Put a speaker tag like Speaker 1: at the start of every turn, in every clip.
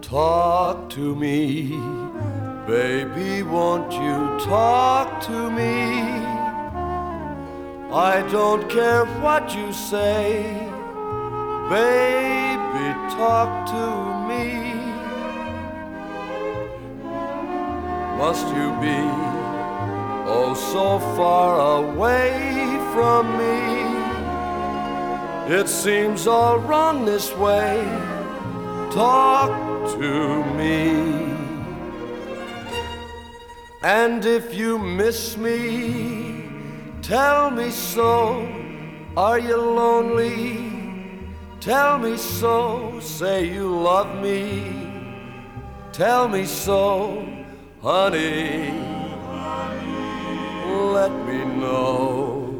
Speaker 1: Talk to me, baby, won't you talk to me? I don't care what you say, baby, talk to me. Must you be oh so far away from me? It seems all wrong this way. Talk to me. And if you miss me, tell me so. Are you lonely? Tell me so. Say you love me. Tell me so, honey. Let me know.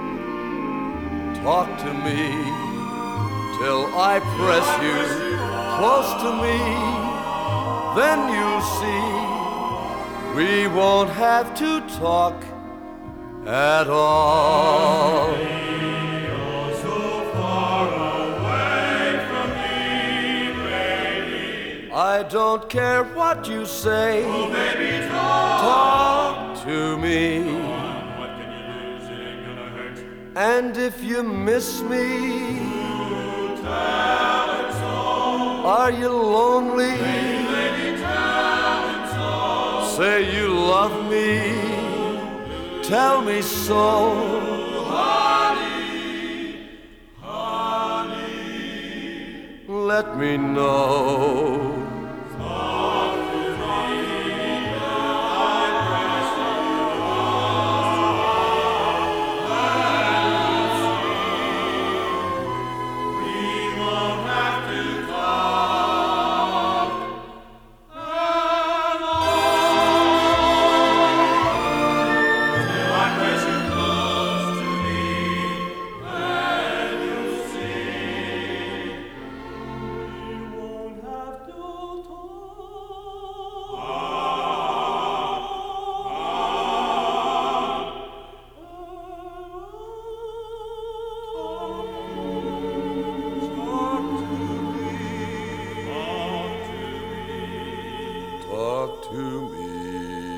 Speaker 1: Talk to me till I press you close to me. Then you'll see we won't have to talk at all.
Speaker 2: You're so far away from me, baby.
Speaker 1: I don't care what you say.
Speaker 2: Oh, baby, talk.
Speaker 1: Talk to me.
Speaker 2: What can you lose? It ain't gonna hurt.
Speaker 1: And if you miss me,
Speaker 2: Tell it so.
Speaker 1: are you lonely?
Speaker 2: Baby, tell it so.
Speaker 1: Say you love me. Tell me so.
Speaker 2: Honey, honey.
Speaker 1: Let me know. Talk to me.